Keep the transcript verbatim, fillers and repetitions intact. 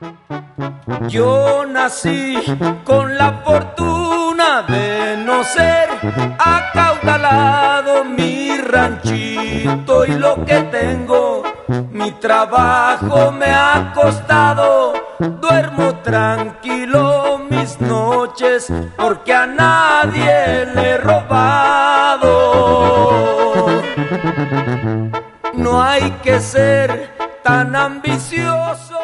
Yo nací con la fortuna de no ser acaudalado, mi ranchito y lo que tengo, mi trabajo me ha costado. Duermo tranquilo mis noches porque a nadie le he robado. No hay que ser tan ambicioso